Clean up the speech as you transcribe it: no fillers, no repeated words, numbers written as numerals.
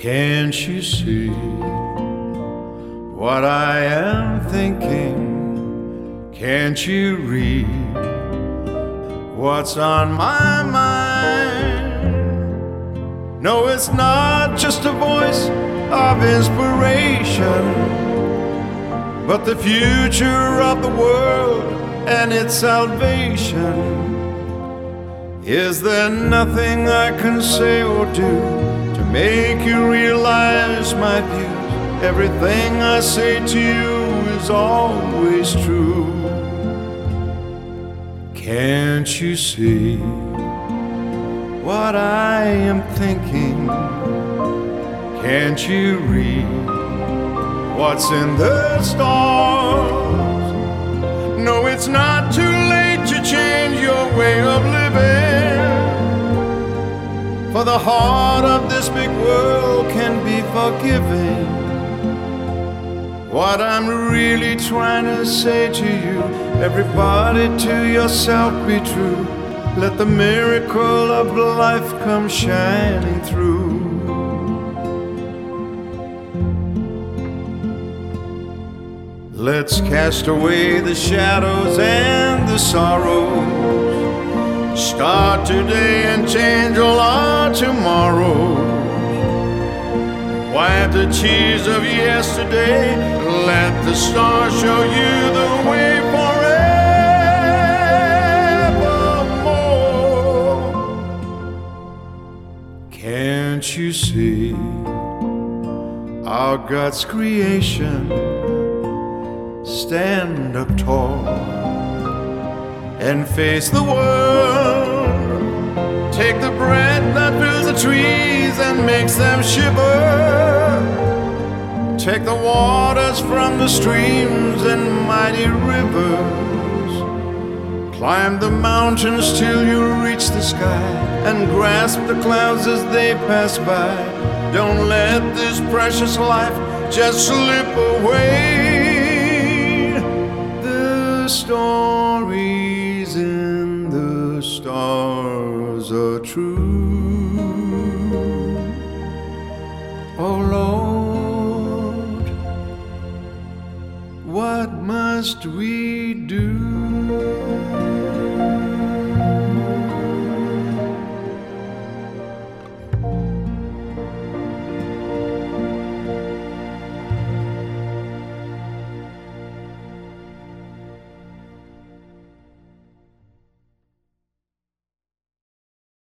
Can't you see what I am thinking? Can't you read what's on my mind? No, it's not just a voice of inspiration, but the future of the world and its salvation. Is there nothing I can say or do to make you realize my views? Everything I say to you is always true. Can't you see what I am thinking? Can't you read what's in the stars? No, it's not too late to change your way of living, for the heart of this big world can be forgiving. What I'm really trying to say to you, everybody, to yourself be true. Let the miracle of life come shining through. Let's cast away the shadows and the sorrows. Start today and change all our tomorrows. Wipe the tears of yesterday. Let the stars show you the way forevermore. Can't you see our God's creation? Stand up tall and face the world. Take the breath that fills the trees and makes them shiver. Take the waters from the streams and mighty rivers. Climb the mountains till you reach the sky and grasp the clouds as they pass by. Don't let this precious life just slip away. The stories in the stars are true. Oh Lord, what must we